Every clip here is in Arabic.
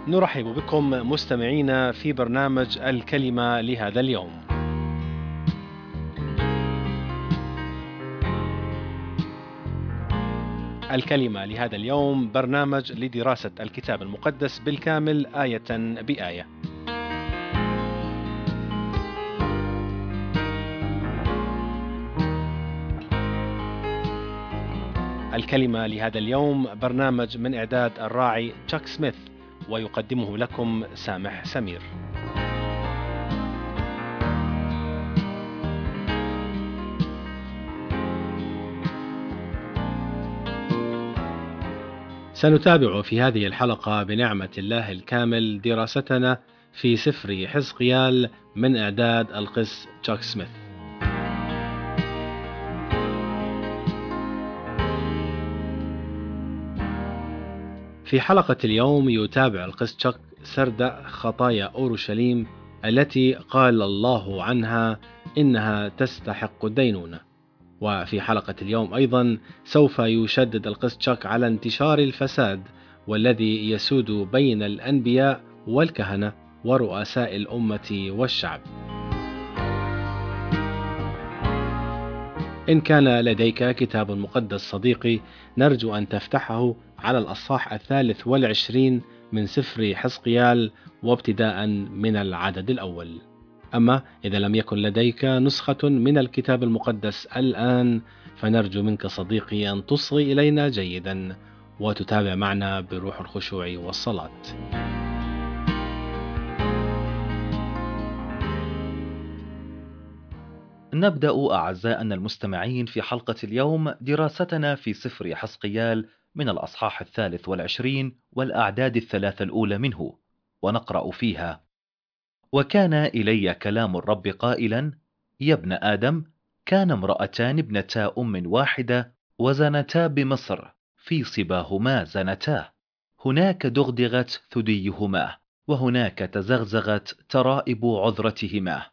نرحب بكم مستمعينا في برنامج الكلمة لهذا اليوم. الكلمة لهذا اليوم برنامج لدراسة الكتاب المقدس بالكامل آية بآية. الكلمة لهذا اليوم برنامج من إعداد الراعي تشاك سميث، ويقدمه لكم سامح سمير. سنتابع في هذه الحلقة بنعمة الله الكامل دراستنا في سفر حزقيال من إعداد القس تشاك سميث. في حلقة اليوم يتابع القس تشاك سرد خطايا أورشليم التي قال الله عنها إنها تستحق الدينونة. وفي حلقة اليوم أيضا سوف يشدد القس تشاك على انتشار الفساد والذي يسود بين الأنبياء والكهنة ورؤساء الأمة والشعب. إن كان لديك كتاب مقدس صديقي، نرجو أن تفتحه على الأصحاح 23 من سفر حزقيال، وابتداء من العدد الأول. أما إذا لم يكن لديك نسخة من الكتاب المقدس الآن، فنرجو منك صديقي أن تصغي إلينا جيدا وتتابع معنا بروح الخشوع والصلاة. نبدأ أعزائنا المستمعين في حلقة اليوم دراستنا في سفر حزقيال من الأصحاح 23 والأعداد الثلاثة الأولى منه، ونقرأ فيها: وكان إلي كلام الرب قائلا: يا ابن آدم، كان امرأتان ابنتا أم واحدة وزنتا بمصر، في صباهما زنتا، هناك دغدغت ثديهما، وهناك تزغزغت ترائب عذرتهما.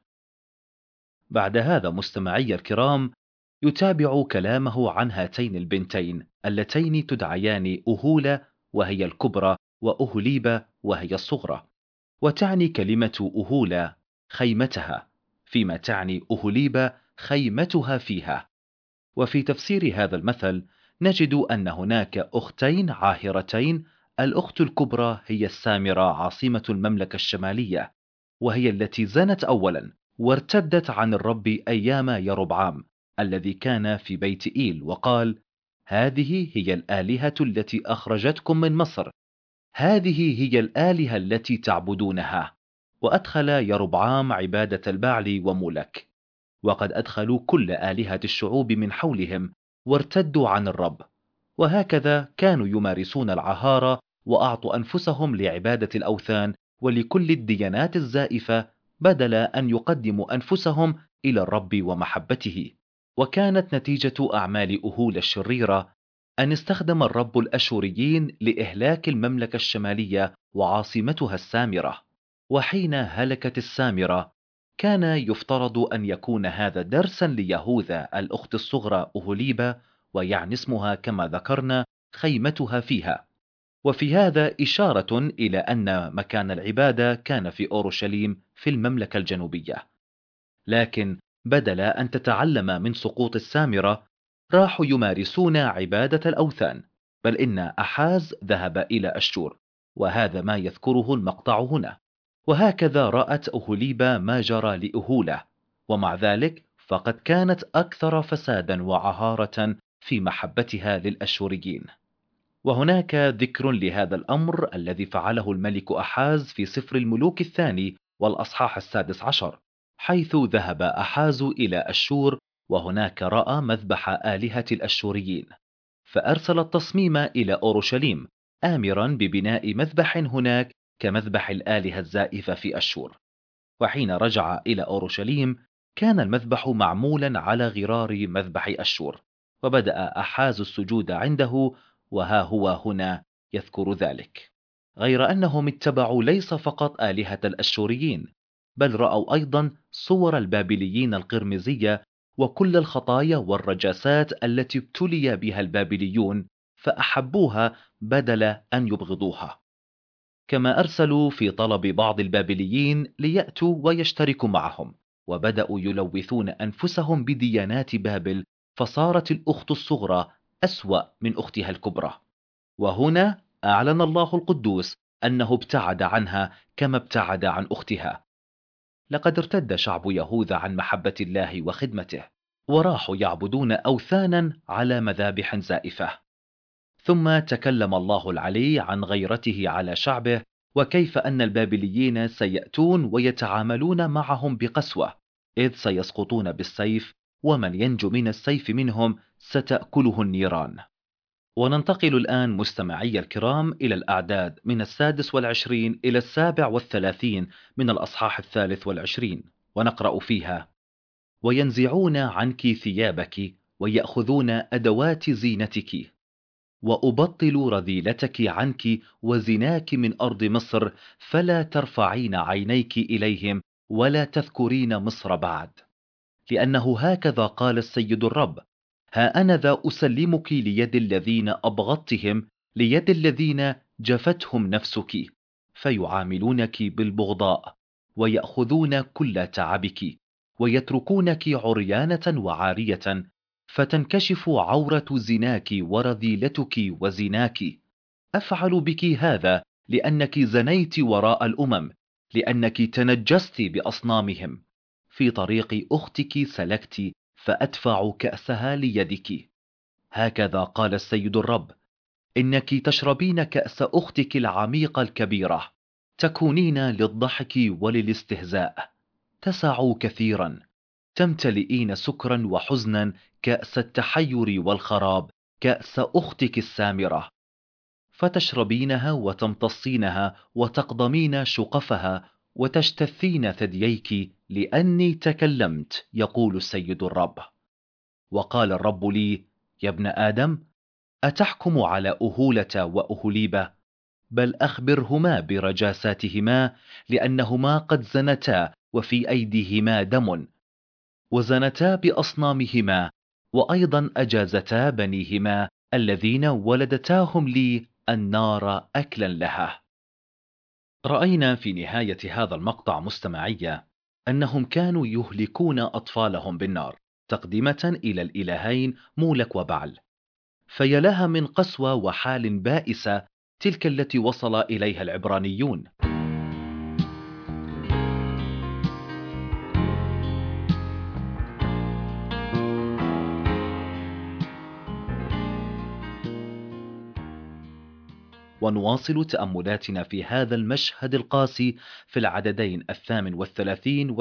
بعد هذا مستمعي الكرام يتابع كلامه عن هاتين البنتين اللتين تدعيان أهولة وهي الكبرى، وأهليبة وهي الصغرى. وتعني كلمة أهولة خيمتها، فيما تعني أهليبة خيمتها فيها. وفي تفسير هذا المثل نجد أن هناك أختين عاهرتين. الأخت الكبرى هي السامرة عاصمة المملكة الشمالية، وهي التي زنت أولا وارتدت عن الرب أيام يربعام الذي كان في بيت إيل، وقال: هذه هي الآلهة التي أخرجتكم من مصر، هذه هي الآلهة التي تعبدونها. وأدخل يربعام عبادة البعل ومولك، وقد أدخلوا كل آلهة الشعوب من حولهم وارتدوا عن الرب. وهكذا كانوا يمارسون العهارة، وأعطوا أنفسهم لعبادة الأوثان ولكل الديانات الزائفة، بدل أن يقدموا أنفسهم إلى الرب ومحبته. وكانت نتيجة أعمال أهول الشريرة أن استخدم الرب الأشوريين لإهلاك المملكة الشمالية وعاصمتها السامرة. وحين هلكت السامرة كان يفترض أن يكون هذا درسا ليهوذا الأخت الصغرى أهوليبة، ويعني اسمها كما ذكرنا خيمتها فيها. وفي هذا إشارة إلى أن مكان العبادة كان في أورشليم في المملكة الجنوبية. لكن بدل أن تتعلم من سقوط السامرة، راحوا يمارسون عبادة الأوثان، بل إن أحاز ذهب إلى أشور، وهذا ما يذكره المقطع هنا. وهكذا رأت أهوليبة ما جرى لأهولة، ومع ذلك فقد كانت أكثر فسادا وعهارة في محبتها للأشوريين. وهناك ذكر لهذا الأمر الذي فعله الملك أحاز في سفر الملوك الثاني والأصحاح 16، حيث ذهب أحاز إلى أشور، وهناك رأى مذبح آلهة الأشوريين، فأرسل التصميم إلى أورشليم آمرا ببناء مذبح هناك كمذبح الآلهة الزائفة في أشور. وحين رجع إلى أورشليم كان المذبح معمولا على غرار مذبح أشور، وبدأ أحاز السجود عنده، وها هو هنا يذكر ذلك. غير أنهم اتبعوا ليس فقط آلهة الأشوريين، بل رأوا أيضا صور البابليين القرمزية وكل الخطايا والرجاسات التي ابتلي بها البابليون، فأحبوها بدل أن يبغضوها. كما أرسلوا في طلب بعض البابليين ليأتوا ويشتركوا معهم، وبدأوا يلوثون أنفسهم بديانات بابل، فصارت الأخت الصغرى أسوأ من أختها الكبرى. وهنا أعلن الله القدوس أنه ابتعد عنها كما ابتعد عن أختها. لقد ارتد شعب يهوذا عن محبة الله وخدمته، وراحوا يعبدون أوثانا على مذابح زائفة. ثم تكلم الله العلي عن غيرته على شعبه، وكيف أن البابليين سيأتون ويتعاملون معهم بقسوة، إذ سيسقطون بالسيف، ومن ينجو من السيف منهم ستأكله النيران. وننتقل الآن مستمعي الكرام إلى الأعداد من 26 إلى 37 من الأصحاح 23، ونقرأ فيها: وينزعون عنك ثيابك ويأخذون أدوات زينتك، وأبطل رذيلتك عنك وزناك من أرض مصر، فلا ترفعين عينيك إليهم ولا تذكرين مصر بعد. لأنه هكذا قال السيد الرب: ها أنا ذا أسلمك ليد الذين أبغضتهم، ليد الذين جفتهم نفسك، فيعاملونك بالبغضاء، ويأخذون كل تعبك، ويتركونك عريانة وعارية، فتنكشف عورة زناك ورذيلتك وزناك. أفعل بك هذا لأنك زنيت وراء الأمم، لأنك تنجست بأصنامهم. في طريق أختك سلكت، فأدفع كأسها ليدك. هكذا قال السيد الرب: إنك تشربين كأس أختك العميقة الكبيرة، تكونين للضحك وللاستهزاء، تسع كثيرا، تمتلئين سكرا وحزنا، كأس التحير والخراب، كأس أختك السامرة، فتشربينها وتمتصينها وتقضمين شقفها وتشتثين ثدييك، لأني تكلمت، يقول السيد الرب. وقال الرب لي: يا ابن آدم، أتحكم على أهولة وأهوليبة؟ بل أخبرهما برجاساتهما، لأنهما قد زنتا وفي أيديهما دم، وزنتا بأصنامهما، وأيضا أجازتا بنيهما الذين ولدتاهم لي النار أكلا لها. رأينا في نهاية هذا المقطع مستمعية أنهم كانوا يهلكون أطفالهم بالنار تقدمة إلى الإلهين مولك وبعل. فيلها من قسوة وحال بائسة تلك التي وصل إليها العبرانيون. ونواصل تأملاتنا في هذا المشهد القاسي في العددين 38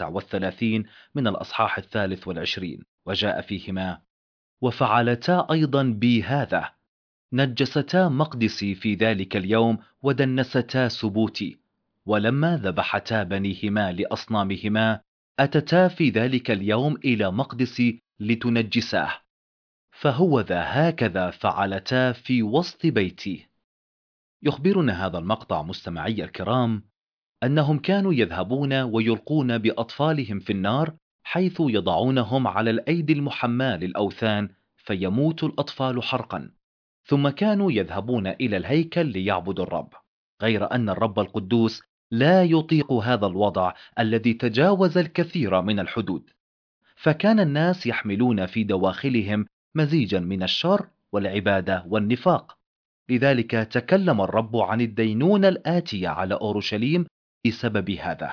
و39 من الأصحاح 23، وجاء فيهما: وفعلتا أيضا بي هذا، نجستا مقدسي في ذلك اليوم ودنستا سبوتي، ولما ذبحتا بنيهما لأصنامهما أتتا في ذلك اليوم إلى مقدسي لتنجساه، فهو ذا هكذا فعلتا في وسط بيتي. يخبرنا هذا المقطع مستمعي الكرام أنهم كانوا يذهبون ويلقون بأطفالهم في النار، حيث يضعونهم على الأيدي المحماة للأوثان فيموت الأطفال حرقا. ثم كانوا يذهبون إلى الهيكل ليعبدوا الرب، غير أن الرب القدوس لا يطيق هذا الوضع الذي تجاوز الكثير من الحدود، فكان الناس يحملون في دواخلهم مزيجا من الشر والعبادة والنفاق. لذلك تكلم الرب عن الدينونة الآتية على أورشليم بسبب هذا.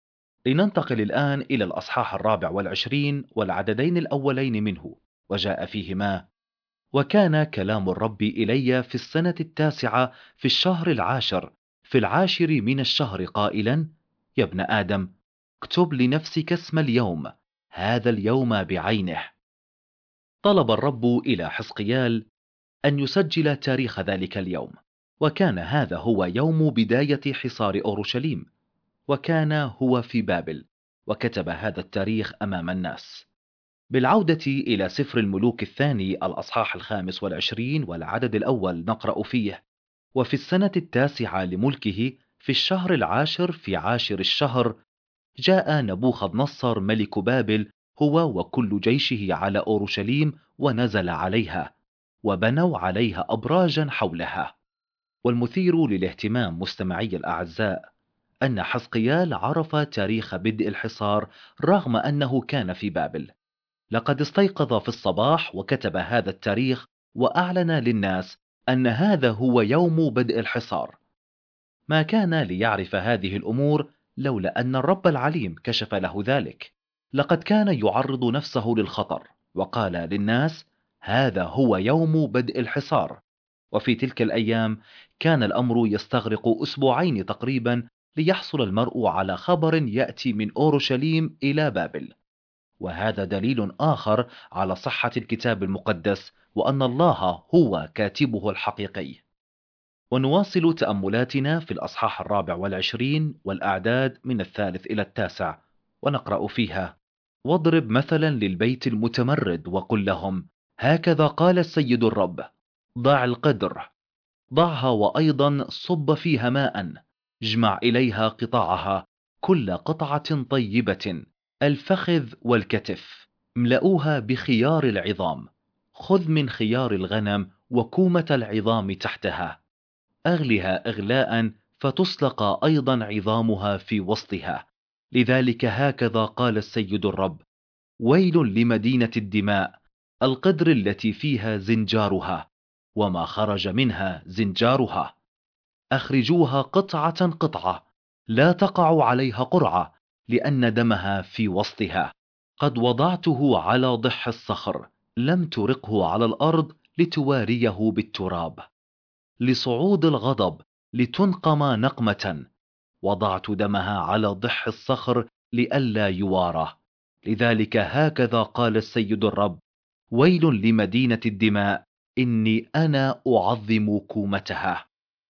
لننتقل الآن إلى الأصحاح 24 والعددين الأولين منه، وجاء فيهما: وكان كلام الرب إلي في السنة 9 في الشهر 10 في 10 من الشهر قائلا: يا ابن آدم، اكتب لنفسك اسم اليوم، هذا اليوم بعينه. طلب الرب إلى حزقيال أن يسجل تاريخ ذلك اليوم، وكان هذا هو يوم بداية حصار أورشليم، وكان هو في بابل، وكتب هذا التاريخ أمام الناس. بالعودة إلى سفر الملوك الثاني الأصحاح 25 والعدد الأول نقرأ فيه: وفي السنة 9 لملكه في الشهر 10 في 10 الشهر جاء نبوخذ نصر ملك بابل هو وكل جيشه على أورشليم، ونزل عليها، وبنوا عليها أبراجا حولها. والمثير للاهتمام مستمعي الأعزاء أن حزقيال عرف تاريخ بدء الحصار رغم أنه كان في بابل. لقد استيقظ في الصباح وكتب هذا التاريخ وأعلن للناس أن هذا هو يوم بدء الحصار. ما كان ليعرف هذه الأمور لولا أن الرب العليم كشف له ذلك. لقد كان يعرض نفسه للخطر وقال للناس: هذا هو يوم بدء الحصار. وفي تلك الأيام كان الأمر يستغرق أسبوعين تقريبا ليحصل المرء على خبر يأتي من أورشليم إلى بابل. وهذا دليل آخر على صحة الكتاب المقدس وأن الله هو كاتبه الحقيقي. ونواصل تأملاتنا في الأصحاح 24 والأعداد من 3 إلى 9، ونقرأ فيها: واضرب مثلا للبيت المتمرد وقل لهم: هكذا قال السيد الرب، ضع القدر، ضعها وأيضا صب فيها ماء، اجمع إليها قطاعها، كل قطعة طيبة، الفخذ والكتف، املؤوها بخيار العظام، خذ من خيار الغنم وكومة العظام تحتها، أغلها إغلاء فتصلق أيضا عظامها في وسطها. لذلك هكذا قال السيد الرب: ويل لمدينة الدماء، القدر التي فيها زنجارها، وما خرج منها زنجارها. أخرجوها قطعة قطعة، لا تقع عليها قرعة، لأن دمها في وسطها. قد وضعته على ضح الصخر، لم ترقه على الأرض لتواريه بالتراب. لصعود الغضب لتنقم نقمة، وضعت دمها على ضح الصخر لئلا يوارى. لذلك هكذا قال السيد الرب: ويل لمدينة الدماء، إني أنا أعظم كومتها.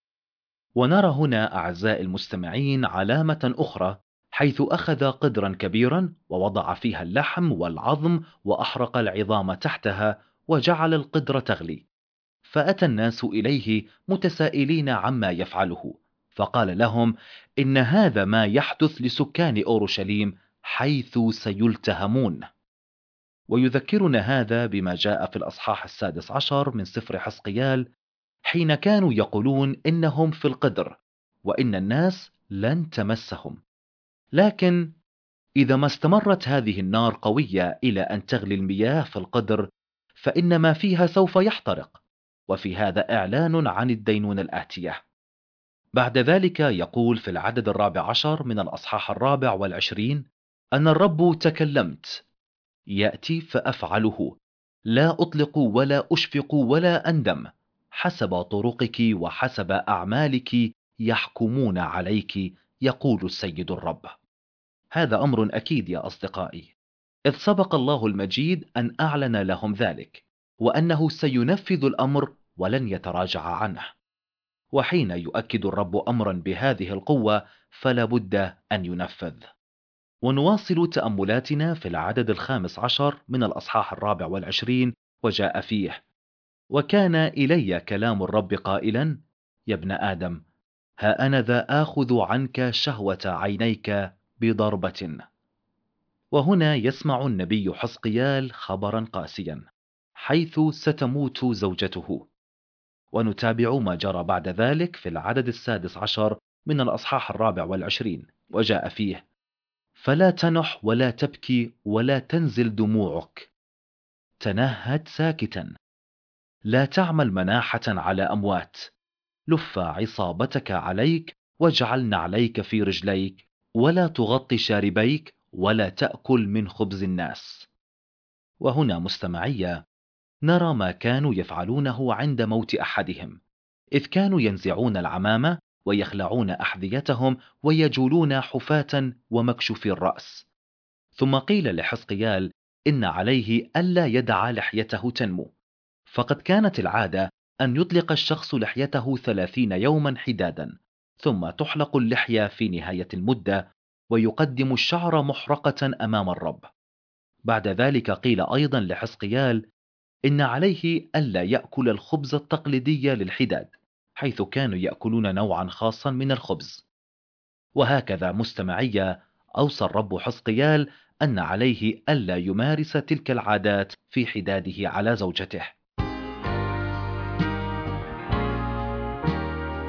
ونرى هنا أعزائي المستمعين علامة أخرى، حيث أخذ قدرا كبيرا ووضع فيها اللحم والعظم وأحرق العظام تحتها وجعل القدر تغلي. فأتى الناس إليه متسائلين عما يفعله، فقال لهم: إن هذا ما يحدث لسكان أورشليم حيث سيلتهمون. ويذكرنا هذا بما جاء في الأصحاح 16 من سفر حزقيال، حين كانوا يقولون إنهم في القدر وإن الناس لن تمسهم. لكن إذا ما استمرت هذه النار قوية إلى أن تغلي المياه في القدر، فإن ما فيها سوف يحترق. وفي هذا إعلان عن الدينونة الآتية. بعد ذلك يقول في العدد 14 من الأصحاح 24 أن الرب تكلمت، يأتي فأفعله، لا أطلق ولا أشفق ولا أندم، حسب طرقك وحسب أعمالك يحكمون عليك، يقول السيد الرب. هذا أمر أكيد يا أصدقائي، إذ سبق الله المجيد أن أعلن لهم ذلك، وأنه سينفذ الأمر ولن يتراجع عنه. وحين يؤكد الرب أمرا بهذه القوة فلا بد أن ينفذ. ونواصل تأملاتنا في العدد 15 من الأصحاح 24، وجاء فيه: وكان إلي كلام الرب قائلا: يا ابن آدم، ها أنا ذا آخذ عنك شهوة عينيك بضربة. وهنا يسمع النبي حزقيال خبرا قاسيا، حيث ستموت زوجته. ونتابع ما جرى بعد ذلك في العدد 16 من الأصحاح 24، وجاء فيه: فلا تنح ولا تبكي ولا تنزل دموعك، تنهد ساكتا، لا تعمل مناحة على أموات، لف عصابتك عليك واجعل نعليك في رجليك، ولا تغطي شاربيك ولا تأكل من خبز الناس. وهنا مستمعية نرى ما كانوا يفعلونه عند موت أحدهم، إذ كانوا ينزعون العمامة ويخلعون أحذيتهم ويجولون حفاة ومكشوفي الرأس. ثم قيل لحزقيال إن عليه ألا يدع لحيته تنمو، فقد كانت العادة أن يطلق الشخص لحيته 30 يوما حدادا، ثم تحلق اللحية في نهاية المدة، ويقدم الشعر محرقة أمام الرب. بعد ذلك قيل أيضا لحزقيال إن عليه ألا يأكل الخبز التقليدي للحداد، حيث كانوا يأكلون نوعا خاصا من الخبز. وهكذا مستمعية أوصى الرب حزقيال أن عليه ألا يمارس تلك العادات في حداده على زوجته.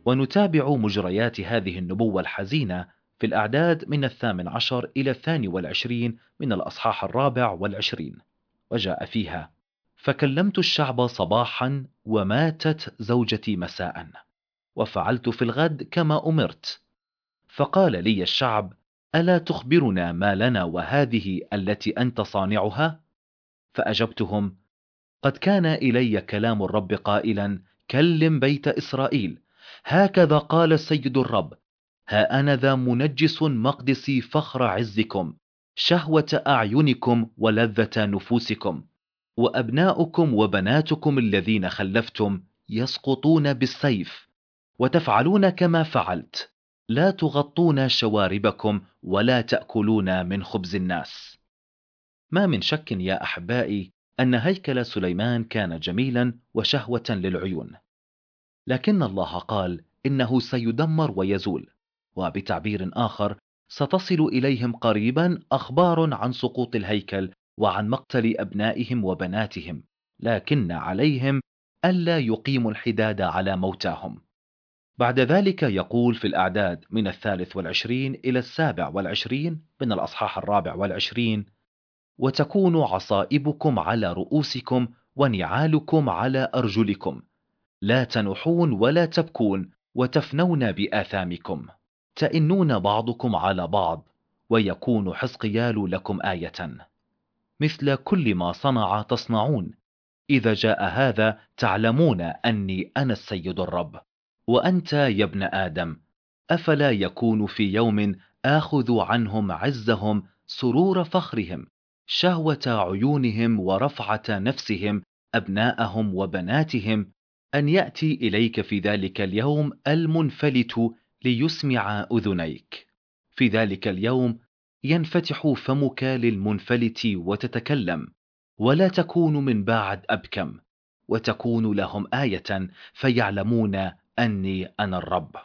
ونتابع مجريات هذه النبوة الحزينة في الأعداد من 18 إلى 22 من الأصحاح 24. وجاء فيها: فكلمت الشعب صباحا، وماتت زوجتي مساء، وفعلت في الغد كما أمرت. فقال لي الشعب: ألا تخبرنا ما لنا وهذه التي أنت صانعها؟ فأجبتهم: قد كان إلي كلام الرب قائلا: كلم بيت إسرائيل، هكذا قال السيد الرب: ها أنا ذا منجس مقدسي فخر عزكم، شهوة أعينكم ولذة نفوسكم، وأبناؤكم وبناتكم الذين خلفتم يسقطون بالسيف، وتفعلون كما فعلت، لا تغطون شواربكم ولا تأكلون من خبز الناس. ما من شك يا أحبائي أن هيكل سليمان كان جميلا وشهوة للعيون، لكن الله قال إنه سيدمر ويزول. وبتعبير آخر، ستصل إليهم قريبا أخبار عن سقوط الهيكل وعن مقتل أبنائهم وبناتهم، لكن عليهم ألا يقيموا الحداد على موتاهم. بعد ذلك يقول في الأعداد من 23 إلى 27 من الأصحاح 24: وتكون عصائبكم على رؤوسكم ونعالكم على أرجلكم، لا تنحون ولا تبكون، وتفنون بآثامكم، تئنون بعضكم على بعض، ويكون حزقيال لكم آية. مثل كل ما صنع تصنعون، إذا جاء هذا تعلمون أني أنا السيد الرب. وأنت يا ابن آدم، أفلا يكون في يوم آخذ عنهم عزهم، سرور فخرهم، شهوة عيونهم ورفعة نفسهم، أبناءهم وبناتهم، أن يأتي إليك في ذلك اليوم المنفلت ليسمع أذنيك. في ذلك اليوم ينفتح فمك للمنفلت وتتكلم، ولا تكون من بعد أبكم، وتكون لهم آية فيعلمون أني أنا الرب.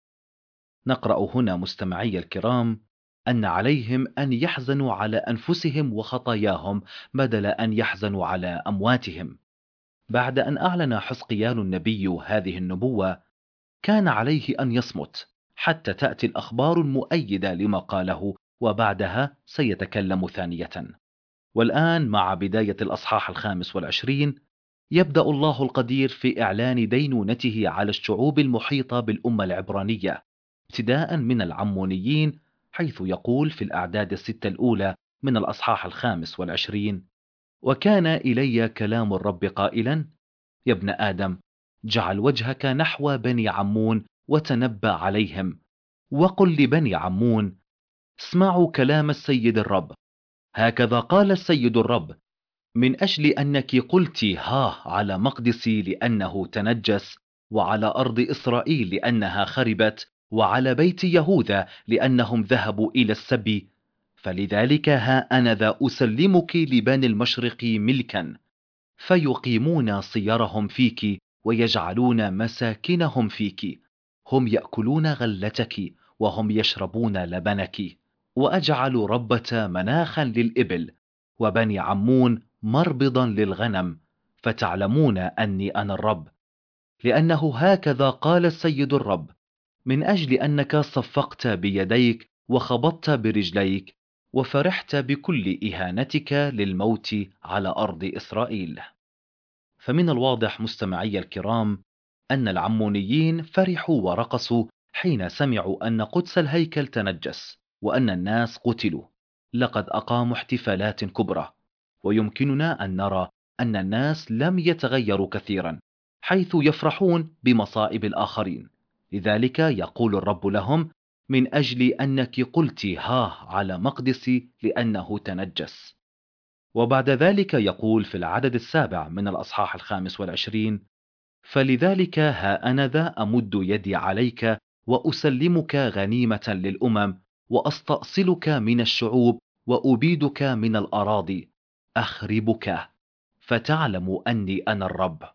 نقرأ هنا مستمعي الكرام أن عليهم أن يحزنوا على أنفسهم وخطاياهم بدل أن يحزنوا على أمواتهم. بعد أن أعلن حزقيال النبي هذه النبوة، كان عليه أن يصمت حتى تأتي الأخبار المؤيدة لما قاله، وبعدها سيتكلم ثانية. والآن مع بداية الأصحاح 25 يبدأ الله القدير في إعلان دينونته على الشعوب المحيطة بالأمة العبرانية، ابتداء من العمونيين، حيث يقول في الأعداد الستة الأولى من الأصحاح 25: وكان إلي كلام الرب قائلا: يا ابن آدم، جعل وجهك نحو بني عمون وتنبأ عليهم، وقل لبني عمون: اسمعوا كلام السيد الرب، هكذا قال السيد الرب: من أجل أنك قلت ها على مقدسي لأنه تنجس، وعلى أرض إسرائيل لأنها خربت، وعلى بيت يهوذا لأنهم ذهبوا إلى السبي، فلذلك ها أنا ذا أسلمك لبني المشرق ملكا، فيقيمون صيرهم فيك ويجعلون مساكنهم فيك، هم يأكلون غلتك وهم يشربون لبنك، وأجعل ربة مناخا للإبل، وبني عمون مربضا للغنم، فتعلمون أني أنا الرب. لأنه هكذا قال السيد الرب: من أجل أنك صفقت بيديك وخبطت برجليك، وفرحت بكل إهانتك للموت على أرض إسرائيل. فمن الواضح مستمعي الكرام أن العمونيين فرحوا ورقصوا حين سمعوا أن قدس الهيكل تنجس وأن الناس قتلوا. لقد أقاموا احتفالات كبرى، ويمكننا أن نرى أن الناس لم يتغيروا كثيرا، حيث يفرحون بمصائب الآخرين. لذلك يقول الرب لهم: من أجل أنك قلت ها على مقدسي لأنه تنجس. وبعد ذلك يقول في العدد 7 من الأصحاح 25: فلذلك ها أنا ذا أمد يدي عليك، وأسلمك غنيمة للأمم، وأستأصلك من الشعوب، وأبيدك من الأراضي، أخربك، فتعلم أني أنا الرب.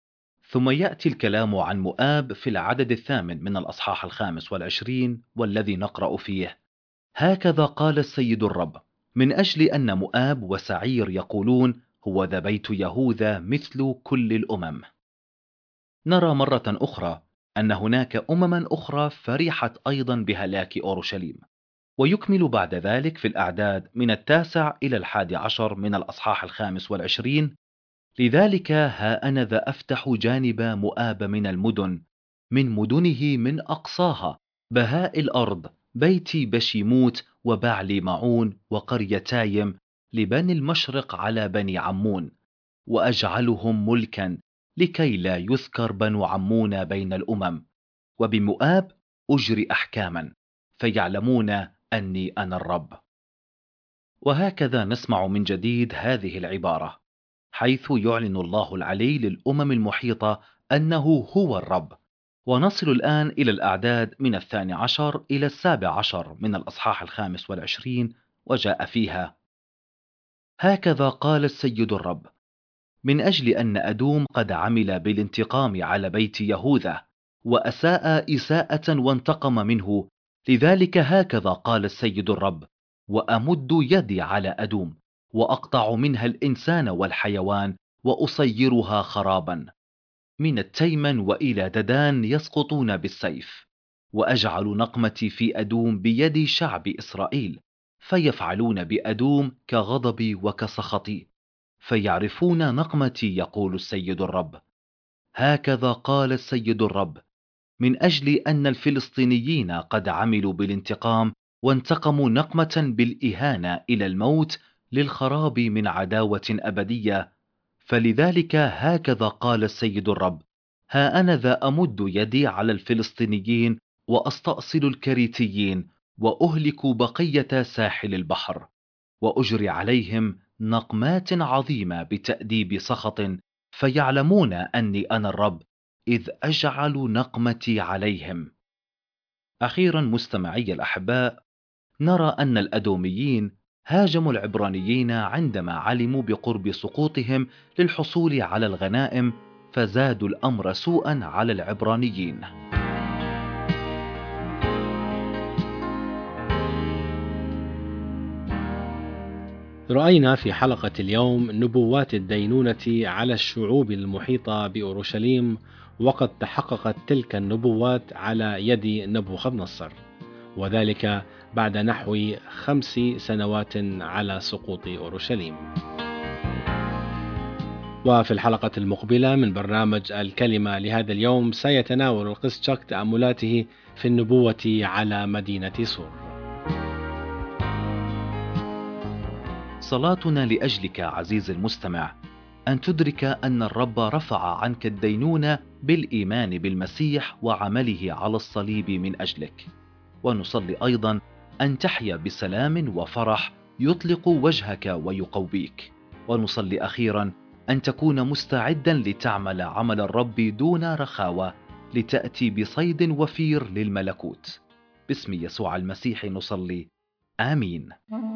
ثم يأتي الكلام عن مؤاب في العدد 8 من الأصحاح 25، والذي نقرأ فيه: هكذا قال السيد الرب: من أجل أن مؤاب وسعير يقولون هو ذا بيت يهوذا مثل كل الأمم. نرى مرة أخرى أن هناك أمما أخرى فرحت أيضا بهلاك أورشليم. ويكمل بعد ذلك في الأعداد من 9 إلى 11 من الأصحاح 25: لذلك ها أنا ذا أفتح جانب مؤاب من المدن، من مدنه من أقصاها، بهاء الأرض، بيتي بشيموت وبعلي معون وقريتايم، لبني المشرق على بني عمون، وأجعلهم ملكا لكي لا يذكر بنو عمون بين الأمم، وبمؤاب أجري أحكاما، فيعلمون أني أنا الرب. وهكذا نسمع من جديد هذه العبارة، حيث يعلن الله العلي للأمم المحيطة أنه هو الرب. ونصل الآن إلى الأعداد من 12 إلى 17 من الأصحاح 25، وجاء فيها: هكذا قال السيد الرب، من أجل أن أدوم قد عمل بالانتقام على بيت يهوذا، وأساء إساءة وانتقم منه، لذلك هكذا قال السيد الرب، وأمد يدي على أدوم، وأقطع منها الإنسان والحيوان، وأصيرها خرابا، من التيمن وإلى ددان يسقطون بالسيف، وأجعل نقمتي في أدوم بيد شعب إسرائيل، فيفعلون بأدوم كغضبي وكسخطي، فيعرفون نقمتي، يقول السيد الرب. هكذا قال السيد الرب، من أجل أن الفلسطينيين قد عملوا بالانتقام وانتقموا نقمة بالإهانة إلى الموت، للخراب من عداوة أبدية، فلذلك هكذا قال السيد الرب، ها أنا ذا أمد يدي على الفلسطينيين، وأستأصل الكريتيين، وأهلك بقية ساحل البحر، وأجري عليهم نقمات عظيمة بتأديب سخط، فيعلمون أني أنا الرب، إذ أجعل نقمتي عليهم. أخيرا مستمعي الأحباء، نرى أن الأدوميين هاجموا العبرانيين عندما علموا بقرب سقوطهم للحصول على الغنائم، فزادوا الأمر سوءا على العبرانيين. رأينا في حلقة اليوم نبوات الدينونة على الشعوب المحيطة بأورشليم، وقد تحققت تلك النبوات على يد نبوخذ نصر، وذلك بعد نحو 5 سنوات على سقوط أورشليم. وفي الحلقة المقبلة من برنامج الكلمة لهذا اليوم سيتناول القس تشاك تأملاته في النبوة على مدينة سور. صلاتنا لأجلك عزيز المستمع أن تدرك أن الرب رفع عنك الدينونة بالإيمان بالمسيح وعمله على الصليب من أجلك، ونصلي أيضا أن تحيا بسلام وفرح يطلق وجهك ويقويك، ونصلي أخيرا أن تكون مستعدا لتعمل عمل الرب دون رخاوة، لتأتي بصيد وفير للملكوت. باسم يسوع المسيح نصلي، آمين.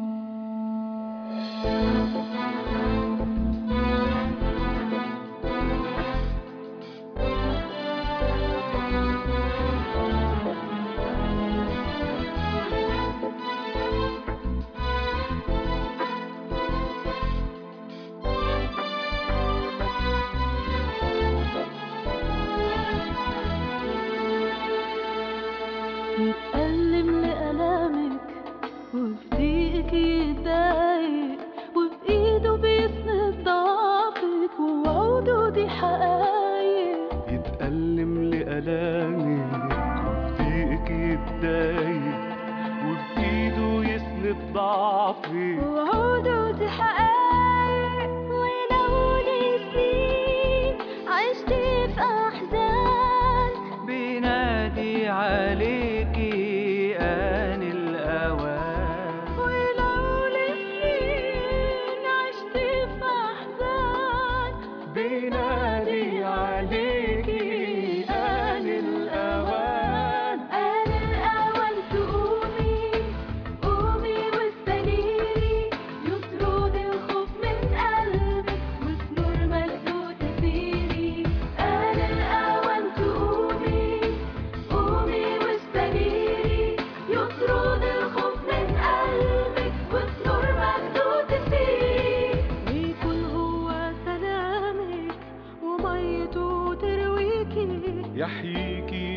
يتألم لألامك وفي ضيقك يتضايق، وبإيده بيسند ضعفك ووعوده دي حقايق. يتألم لألامك وفي ضيقك يتضايق، وبإيده يسند ضعفك ووعوده دي حقايق. ولو لسنين عشت في أحزان، بينادي عليكي آن الأوان. ولو لسنين عشت في أحزان، بينادي عليكي آن الأوان. آن الأوان تقومي، قومي واستنيري، يطرد الخوف من قلبك وفي نور مجدود تسيري. آن الأوان تقومي، قومي واستنيري، يطرد الخوف من قلبك وفي نور مجدود تسيري. ويكون هو سلامك وميته ترويكي، يحييكي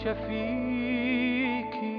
وشفيكي.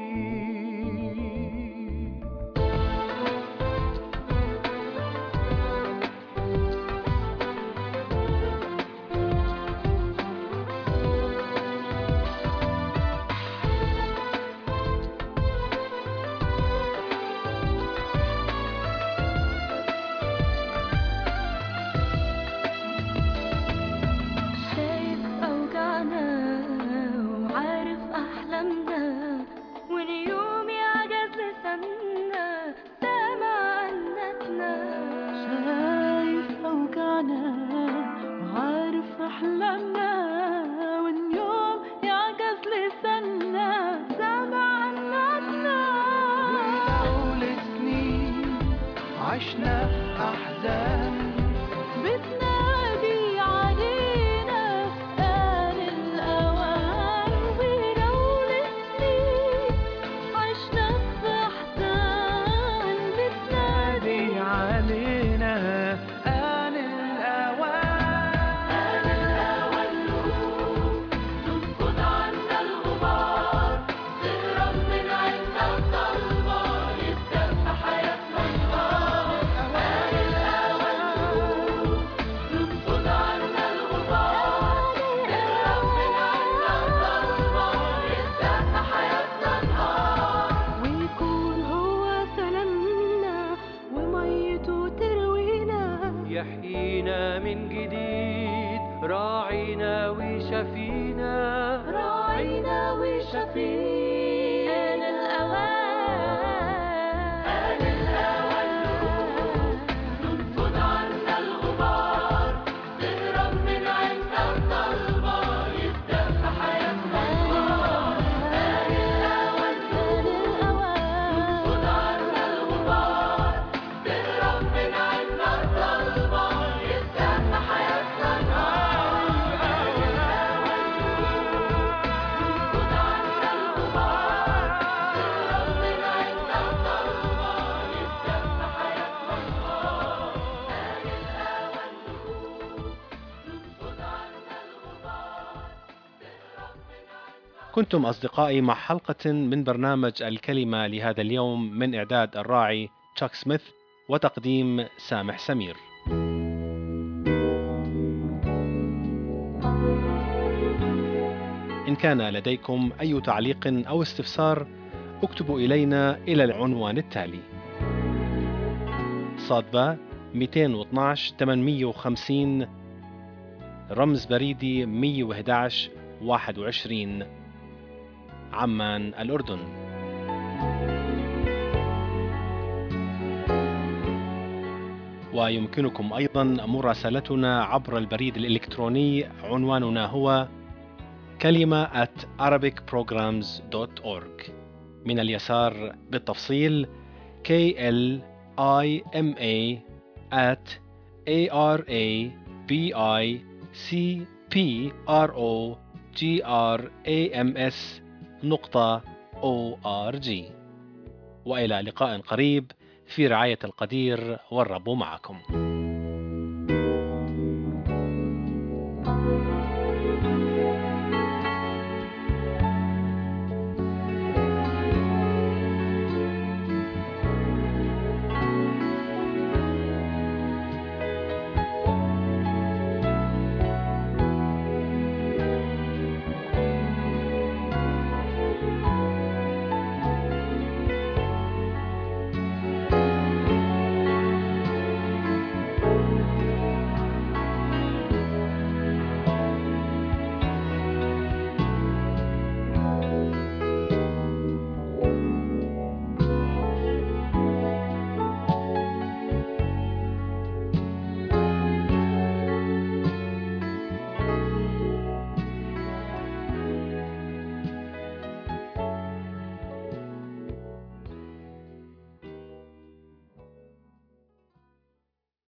شايف أوجعنا وعارف أحلامنا، واليوم يعجز لساننا سامع عنتنا. شايف أوجعنا وعارف أحلامنا، واليوم يعجز لساننا سامع عنتنا. ولو لسنين عشنا في أحزان بتنادي علينا آن الأوان. ولو لسنين عشنا في أحزان بتنادي نادي علينا آن الأوان. تنفض عنا الغبار، تهرب من عنا الضلمة، يبدأ في حياتنا نهار. تنفض عنا الغبار، تهرب من عنا الضلمة، يبدأ في حياتنا نهار. ويكون هو سلامنا وميته تروينا. يحيينا من جديد، راعينا وشفينا. راعينا وشفينا. آن الأوان تنفض عنا الغبار، تهرب من عنا الضلمة، يبدأ في حياتنا نهار. آن الأوان تنفض عنا الغبار، تهرب من عنا الضلمة، يبدأ في حياتنا نهار. تنفض عنا الغبار، تهرب من عنا الضلمة، يبدأ في حياتنا نهار. آن الأوان تنفض عنا الغبار، تهرب من عنا. كنتم أصدقائي مع حلقة من برنامج الكلمة لهذا اليوم، من إعداد الراعي تشاك سميث وتقديم سامح سمير. إن كان لديكم أي تعليق أو استفسار اكتبوا إلينا إلى العنوان التالي: صادبة 212 850 رمز بريدي 111 21 عمان الأردن. ويمكنكم أيضا مراسلتنا عبر البريد الإلكتروني، عنواننا هو kalima@arabicprograms.org. من اليسار بالتفصيل KLIMA@ARABICPROGRAMS.org. وإلى لقاء قريب، في رعاية القدير، والرب معكم.